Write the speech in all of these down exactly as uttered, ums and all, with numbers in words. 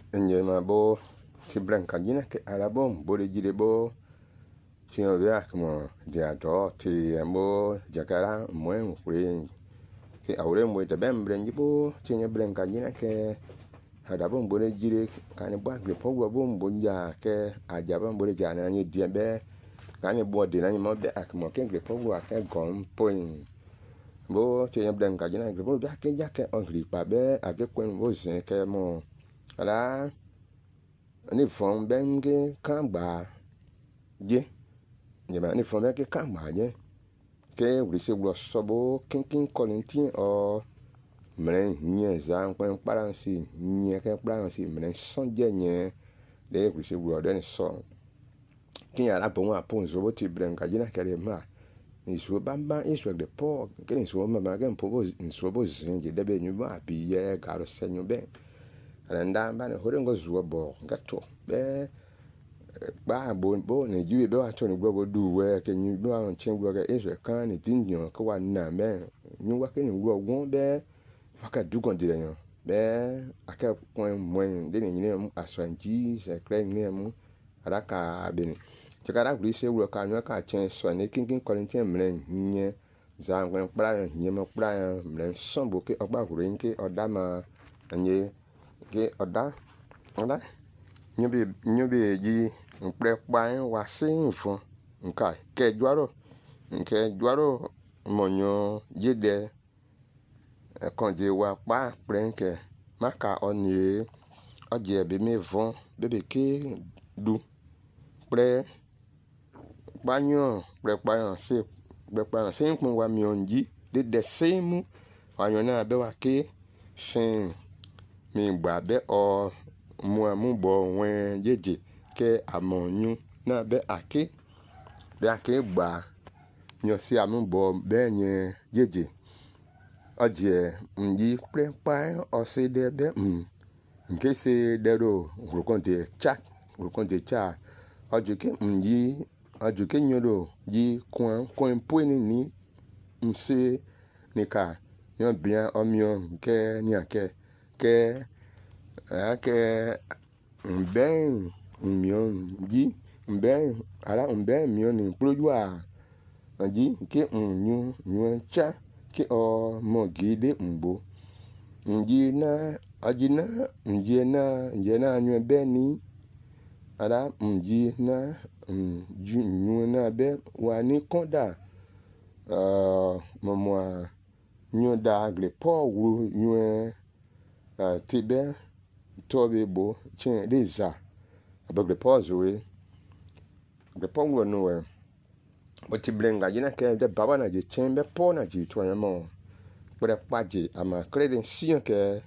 Nye ma bo ti branca gina che arabom bo de gide bo ti o via como dia do ti mo jakara mo kure che aure mo de bem brengi bo ti nye branca gina che arabom bo de gide kan bo agre po bo bo ja che ajabom bo de jana ni dia be kan bo de na ni mo be akmo ke gre po bo ke gon point bo ti nye branca gina gre bo ja ke ja ke on ri pa be age kwen bo zen ke mo ala ni fon bengi kamba je je ma ni fon bengi kamba je ke wuri se gbo sobo kinkin kolintin o mren nye zan kwen paransi nye ke paransi mren son je nye de wuri se gbo de ni so kin ara bon apon zo bo ti branca jina kere ma ni so bamba iso de po ke ni so ma ma ke po ni so bo zin je de be nyu ba bi ye garo se nyu be anda ba ne hore ngo zuo bo gato be ba bo bo ne ju be wa to ni gbo du we ke nyu do an chen gbo ke eso kan ni tinyo ko wa na me nyu wa ke ni gbo won be wa ka du kon dire yan be aka kon mo de ni ni mu aswanji se kre ni mu ara ka be ni te kara gri se wo ka nyu ka chen so ni kinkin kolintin mren nye za ngwen pra nye mo pra mren son bo ke ogba gro nke odama anye ke oda oda nyobe nyobe ji mpre pa wa sin fun nka ke juaro nke juaro monyo jide e kon je wa pa prenke maka onye oje be me von bebe ke du pre panyo pre pa se pre pa se npon wa mi onji de de same ayo na be wa ke sin mi gba be o mu amu bo wen jeje ke amonyu na be ake be ake gba nyo si amu bo be nye jeje oje nji pre pa o se de be mm nke se de ro rokonte cha rokonte cha oje ke nji oje ke nyoro ji kon kon poini ni nse nika yo bien omio ke ni ake ke ake mben mion ji mben ara mben mion ni projua ji ke nyu nyu cha ke o mo gide mbo nji na ajina nji na nje na nyu be ni ara nji na nju nyu na be wa ni konda uh momo nyu da gre po wu nyu uh tibe tobe bo chen reza abagre pause we the pongo no we but ti blenga jina ke de baba na je chen be po na ji to yamo pre paje ama credential ke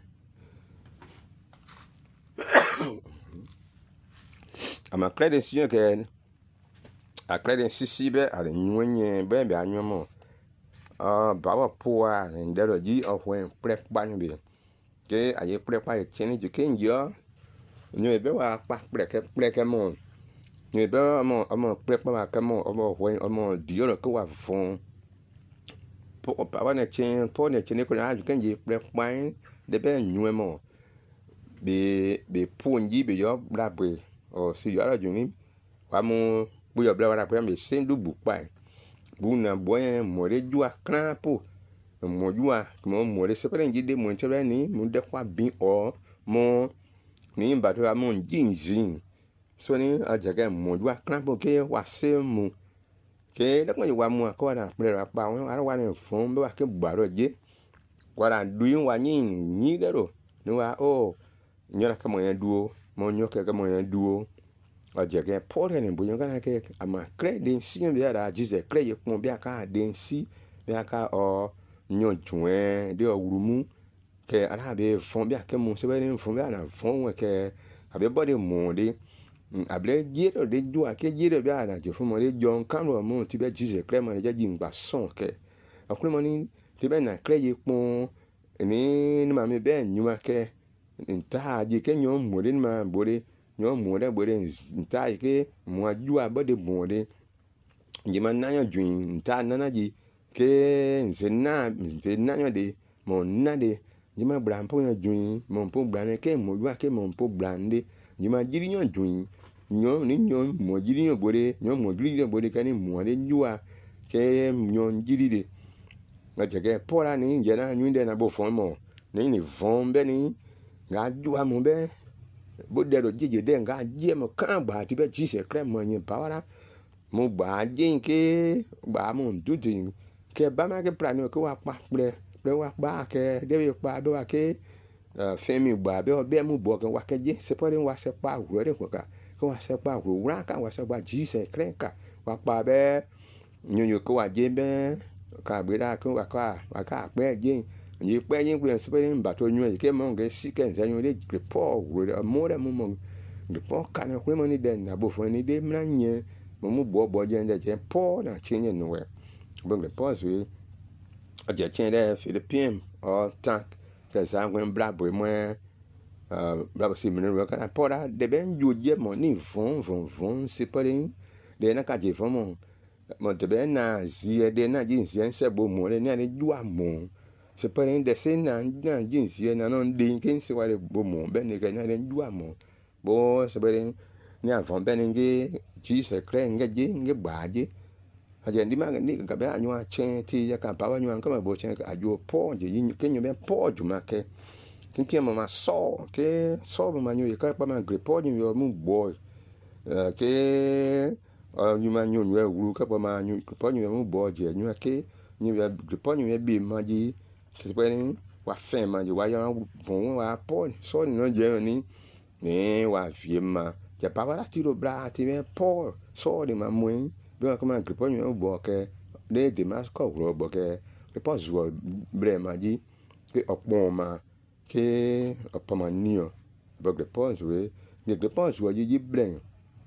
ama credential ke a credential sibe ale nyonye be be anyomo ah baba po a ndero ji of when pre pan be ke aye pre pa chen ji ke njo nyo be wa pa pre ke pre ke mo nyo be mo mo pre pa ke mo mo when mo dio ko wa fon po pa na chen po ne chen ko na ju ke ji pre pa de be nyu mo be be po nji be yo bra be o si yo ara ju ni wa mo bu yo bra wa pre me sen du bu pa bu na boy mo re ju akran po mo ju a mo mo re se pe nji de mo nche ni mo de kwa bi o mo ni ba to amon jinjin so ni ajaga mo ju akran po ke wa se mu ke de ko wa mu ko na pre ra pa won ara wa ni fun be wa ke gbaro je kwara du wa yin ni de ro ni wa o nyora ka mo yan duo mo nyoke ka mo yan duo ajaga po ni bo yan kana ke ama credit si bi ara jize credit pon bi aka den si bi aka o nyo juen de owurumu ke ara be fon bi aka mo se be ni fon bi ana fon we ke abe body mo de able jero de ju ake jero bi ana je fun mo de jon kan ro mo ti be jize credit mo je ji ngba son ke akun mo ni ti be na credit pon ni ni ma me be nyuma ke nta je ke nyo mo de ma bore nyo mo de bore nta ke mo aju abode mo de nje ma na yo jun nta na na ji ke nze na nze na yo de mo na de jima bran po yan jun mon po bran ke mo wa ke mon po bran de jima jiri yan jun nyo ni nyo mo jiri yan bore nyo mo jiri yan bore kan ni mo de jua ke nyo jiri de nga jege pora ni je na nyu de na bo fon mo ni ni von be ni nga jua mo be bo de ro jeje de nga je mo kan gba ti be ji se kre mo yin pawara mo gba je ke gba mo nduti ke ba ma ke plan ko wa pa pre pre wa ba ke de bi pa be wa ke femi gba be o be mu bo ke wa ke je se pore wa se pa ru re ko ka ko wa se pa ru ra ka wa se gba ji se kre ka wa pa be nyu ko wa je be ka gbe da ko wa ka wa ka pe je yi pe yin pe se pore mba to nyu ke mo ke si ke se nyu re po ru mo re mo mo de po ka na ko mo ni de na bo fo ni de mra nye mo mu bo bo je nde je po na chenye no we bon le po so a je chen de Philippine or tank que ça ngwen bla bo mo euh bla si me no ka po da de ben ju je mo ni von von von se pore de na ka je von mo mo de ben na zi de na jin si en se bo mo le ni ani ju amo se pore de se na na jin si na no de ken se wa de bo mo ben ni ke na de ju amo bo se pore ni avon ben nge ji se kre nge je nge ba je aje ndi ma ni ka be anyu a chen ti ya ka pa wa nyu an ka ma bo chen ka ajo po je yin ke nyu be po ju ma ke kin ke ma ma so ke so ma nyu ka pa ma gre po nyu yo mu boy ke nyu ma nyu nyu ru ka pa ma nyu po nyu mu bo je nyu ke nyu ya gre po nyu be ma ji ke pe ni wa fe ma ji wa ya bon wa po so ni no je ni ni wa vie ma ja pa wa ti ro bra ti be po so de ma mu bí wọn kọ́ máa gbé pọ́nyìn ó gbọ́ ọ̀kẹ́ léèdè máa kọ̀ wúrọ̀ gbọ́ ọ̀kẹ́ pípọ̀ zùwọ̀ bẹ̀rẹ̀ máa jí pé ọ̀pọ̀ ọ̀ma ké ọ̀pọ̀ máa níyàn bọ̀ gbé pọ́ zùwẹ̀ ní gbé pọ́ zùwọ̀ jí jí bẹ̀rẹ̀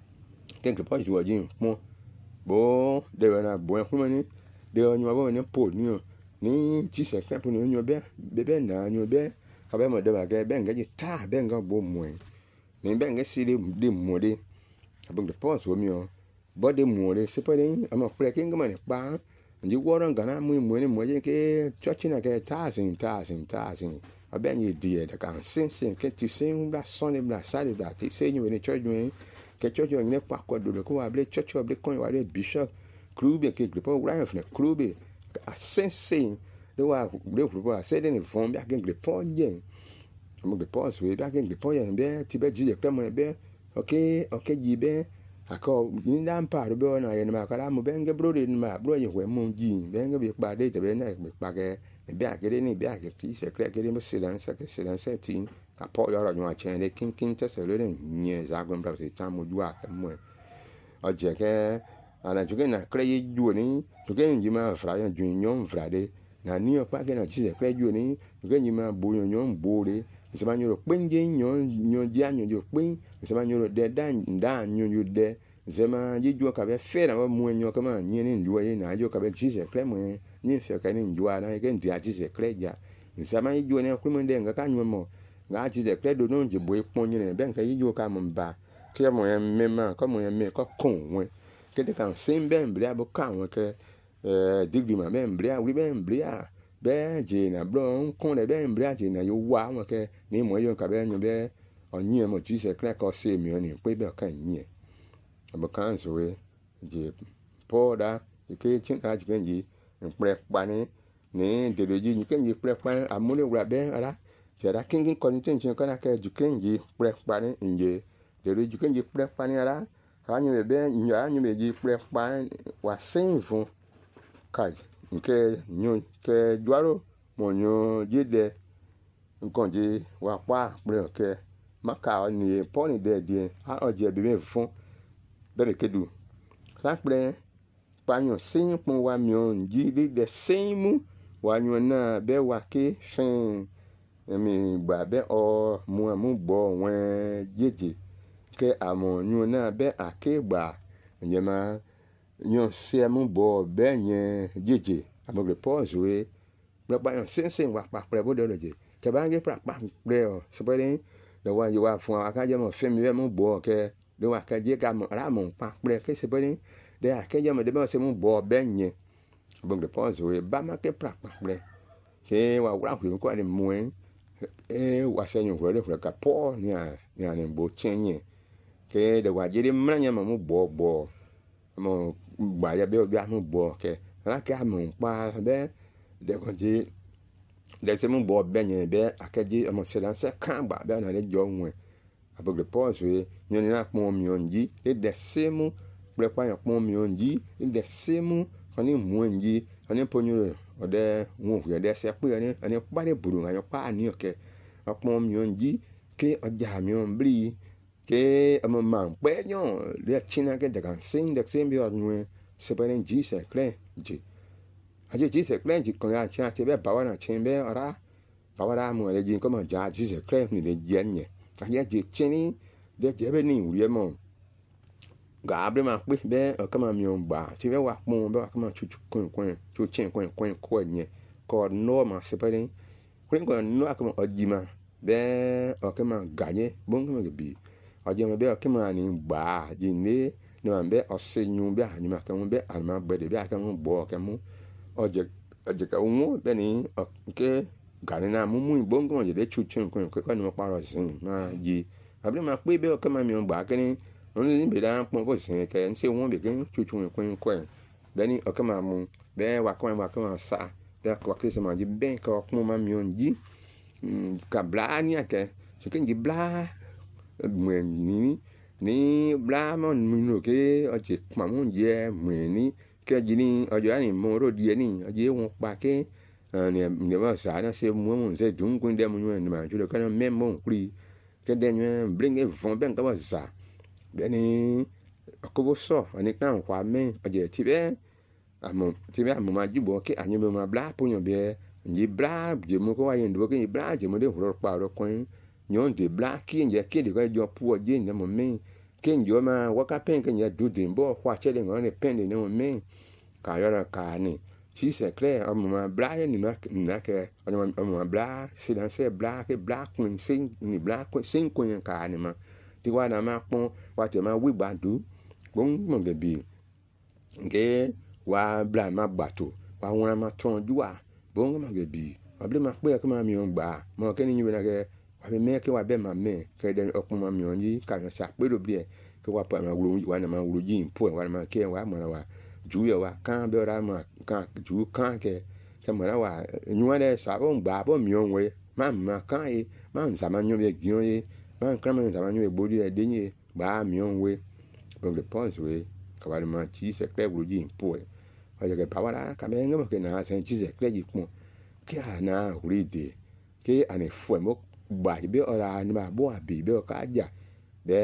ké gbé pọ́ zùwọ̀ jí pọ́n bó dẹ̀rẹ̀ náà bọ̀ ẹ̀ fún mi ní dẹ̀rẹ̀ ọ̀nyọ́ bọ̀ ní pò níyàn ní tíṣẹ̀ kẹ́pù ní ọ̀nyọ́ bẹ́ẹ̀ bẹ́ẹ̀ náà ọ̀nyọ́ bẹ́ẹ̀ kábẹ́ mọ̀ dẹ́wà kẹ́ bẹ́ẹ̀ ngẹ́ jí tá bẹ́ẹ̀ ngẹ́ gbó mọ̀ ẹ̀ ní bẹ́ẹ̀ ngẹ́ sí dé mọ̀ dé àbọ̀ gbé pọ́ zùwọ̀ mi ọ̀ bọ́dé mùrẹ́ sẹ́pẹ́rẹ́ àmọ́ pẹ́rẹ́ kí n gbọ́n ní pa ǹjẹ́ wọ́ọ́rọ́ gánà mú ìmọ̀ ní mọ̀ jẹ́ kí chọ́ọ̀chì náà kẹ́ táàsìn táàsìn táàsìn ọbẹ̀ yẹn di ẹ̀ dàkà sínsìn kẹ́ ti sẹ́yìn bla sọ́ni bla sáré bla ti sẹ́yìn wẹ̀ ní chọ́ọ̀chì yẹn kẹ́ chọ́ọ̀chì yẹn pa kọ́ dòdò kó wà bẹ́ẹ̀ chọ́ọ̀chì ọ̀bẹ́ kọ́ wà bẹ́ẹ̀ bishop kúrúbẹ̀ kẹ́ gbẹ̀pọ̀ wúráyọ̀ fún kúrúbẹ̀ àsẹ́nsẹ́yìn ló wà bẹ́ẹ̀ kúrúbẹ̀ àsẹ́dẹ̀ ní fọ́n bí akẹ́gbẹ̀pọ̀ yẹn ọmọ gbẹ̀pọ̀ sùwẹ̀ bí akẹ́gbẹ̀pọ̀ yẹn bẹ́ẹ̀ ti bẹ́ẹ̀ jíjẹ pẹ́ mọ́ ẹ bẹ́ẹ̀ ọ̀kẹ́ ọ̀kẹ́ yìí bẹ́ẹ̀ ako ni dan pa ro be na ye ma kara mo benge bro de ma bro ye we mo ji benge be pa de te be na be pa ke be a ke de ni be a ke ti se kre ke de mo silence ke silence ti ka po yo ro nyu a chen de kin kin te se le de nye za gon bra se ta mo ju a ke mo o je ke ana ju ke na kre ye ju ni ju ke nji ma fra ye ju nyon fra de na ni o pa ke na ti se kre ju ni ju ke nji ma bo yo nyon bo de se ma nyo pe nje nyon nyon dia nyon jo pe se ma nyo de dan dan nyon yo de se ma ji jo ka be fe na mo nyo ka ma nyi ni njo ye na jo ka be ti se kre mo ni fe ka ni njo na ke ndi a ti se kre ja se ma ji jo ne ku mo de nga ka nyo mo nga ti se kre do no je bo ipon nyi ne be nka ji jo ka mo ba ke mo ye me ma ko mo ye me ko kon we ke de kan sem be mbri abo ka won ke eh digri ma me mbri a wi be mbri a be je na bro kon le be mbri a je na yo wa won ke ni mo yo ka be nyo be onye mo ti se kre ko se mi oni pe be kan nyi abo kan so we je po da ke chin ka ji kan ji pre pa ni ni de de ji ni kan ji pre pa amune wra be ara je da kin kin kon tin chin kana ke ji kan ji pre pa ni nje de de ji kan ji pre pa ni ara ka nyu be nya nyu be ji pre pa wa sin fun kai nke nyu ke juaro mo nyu ji de nkan ji wa pa pre ke maka ni po ni de de a o je bi me fun bẹ́ẹ̀ kedu sápẹ́ panyo sin pon wa mi on ji de de sin mu wa nyu na be wa ke fin mi gba be o mu mu bo won jeje ke amo nyu na be ake gba nje ma nyu se mu bo be yen jeje amo gbe pause we gba panyo sin sin wa pa pre bo de loje ke ba nge pra pa pre o so pe de wa yo wa fun akaje mo fe mi be mu bo ke de wa ka je ga mo ra mo pa pre ke se boni de a ke je mo de ba se mu bo be yen bo de pause we ba ma ke pra pa pre ke wa wra ku ko ni mo en e wa se nyu hore hore ka po ni a ni a ne bo chenye ke de wa jiri mranya ma mu bo bo mo gba ya be obi a mu bo ke ra ka mu pa be de ko ji de se mu bo be nye be akaji mo se dan se kan gba be na le jo nwe abogre po so ye ni na pon mi onji e de se mu pre pa yan pon mi onji e de se mu oni mu onji oni ponyo ode won hu de se pe oni oni pa de buru yan pa ni oke opon mi onji ke oja mi on bri ke amo man pe yon le china ke de kan sin de sin bi onwe se pe ni ji se kle ji aje ji se kle ji kon ya cha ti be ba wa na chen be ora ba wa ra mo le ji ko mo ja ji se kle ni le je nye aje ji chini de je be ni uri mo ga abre ma pe be o kama mi on gba ti be wa pon be wa kama chu chu kun kun chu chen kun kun ko nye ko no ma se pe ni kun ko no akama ojima be o kama ganye bon kama bi ojima be o kama ni gba ji ne ni ma be o se nyun be anima kan be anima gbe de be akan bo kan mu oje oje ka won be ni ke gani na mu mu bon kama je de chu chen kun ko ni mo pa ro sin ma ji abre ma pe be o kama mi on gba kini on ni be da pon ko sin ke nse won be kin chu chu kun kun be ni o kama mu be wa kan wa kan sa be ko ke se ma ji ben ko kun ma mi on ji ka bla ni ake so ke ji bla mwen ni ni bla mo nu ke o je pa mo je mwen ni ke ji ni ojo ani mo ro die ni oje won pa ke ni ni ma sa na se mo mo se dun kun de mo ni ma ju le kan me mo kuri ke de nyen bring e von ben ka wa za be ni ko so ani kan kwa me oje ti be amo ti be amo ma ju bo ke anyi ma bla po yan be ni bla je mo ko wa yin do ke ni bla je mo de horo pa ro kun nyon de bla ki nje ke de ko jo pu oje ni mo me ke njo ma wa ka pen ke nya du de bo kwa che de ngone pen de ni mo me ka yo na ka ni si se clair amo ma bla ni na na ke amo ma bla si dan se bla ke bla kun sin ni bla kun sin kun ka ni ma ti wa na ma pon wa te ma wi gba du bon mo ge bi nge wa bla ma gbato wa won ma ton ju wa bon mo ge bi abli ma pe ko ma mi on gba mo ke ni yu na ke wa me ke wa be ma me ke de okun ma mi on yi ka yan sa pe do bi e ke wa pa ma wuru wa na ma wuru ji po wa ma ke wa mo na wa ju ye wa kan be ra ma kan ju kan ke ke mo na wa nyu wa de sa bo gba bo mi on we ma ma kan e ma nsa ma nyu be gion ye ma kan ma nsa ma nyu e bodi e de ni ba mi on we bon le pons we ka wa ma ti se kle wuru ji po e wa je ke pa wa ra ka me ngam ke na se ti se kle ji po ke ana uri de ke ani fo mo gba be ora ni ba bo abi be o ka ja be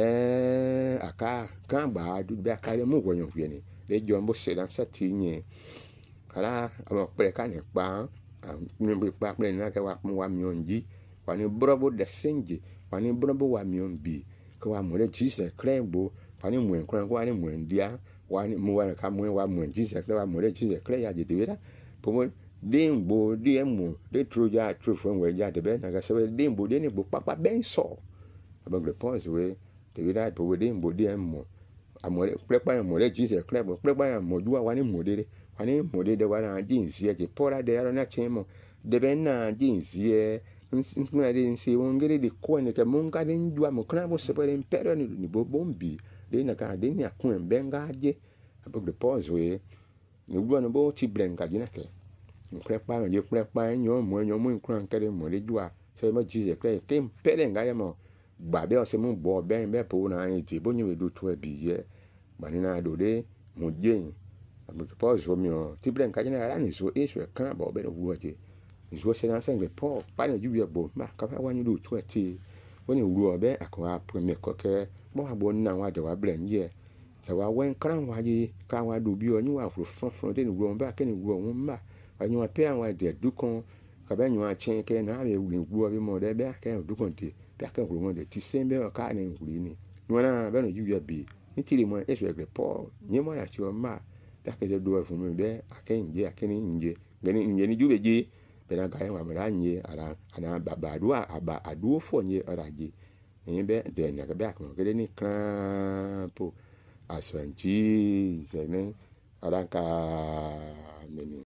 aka kan ba du be aka le mu wo yan ni le jo mo se dan sa ti yin kala amo pre ka ni pa ni bi pa pre na ke wa mu wa mi onji wa ni brobo de senje wa ni brobo wa mi on bi ko wa mo le ji se kle bo wa ni mu en kran wa ni mu en dia wa ni mu wa ka mu wa mu ji se kle wa mo le ji se kle ya je de ra po mo dembo demo de troja tru fun we ja de be na ga se dembo de ni bo papa ben so abogre pause we de we da po we dembo demo amore prepa mo le ji se kle bo prepa mo ju wa ni mo de wa ni mo de de wa na ji nsi e je pora de aro na chemo de be na ji nsi e nsina de nsi won gere de ko ni ke mo nga de nju mo kran bo se pere impero ni ni bo bombi de na ka de ni akun benga je abogre pause we ni gbo no bo ti brenga ji na ke prepa je prepa nyo mo nyo mo nkran kere mo le jua se mo ji se kle ke pere nga ya mo gba be o se mo bo be be po na yin ti bo nyu do to e bi ye gba ni na do de mo je yin amo po zo mi o ti bren ka je na ra ni so e so kan bo be no wu je ni so se na se ngbe po pa ni ju ye bo ma ka fa wa ni do to e ti wo ni wu o be akon a premier ko ke mo wa bo na wa de wa bren ye se wa wen kran wa ji ka wa do bi o ni wa fro fon fon de ni wo ba ke ni wo won ma anyo apira wa de dukon ka ba nyo achen ke na be wu wu bi mo de be aka dukon ti be aka wu mo de ti sembe o ka ni wu ni no na be no ju ya bi ni ti mo e so egre po ni mo na ti o ma be aka je do fun mi be aka nje aka ni nje gani nje ni ju be je be na ga wa mo ra nje ara ana baba adu aba adu fo nje ara je yin be de na be aka mo ke ni kan po asanji se ni ara ka meni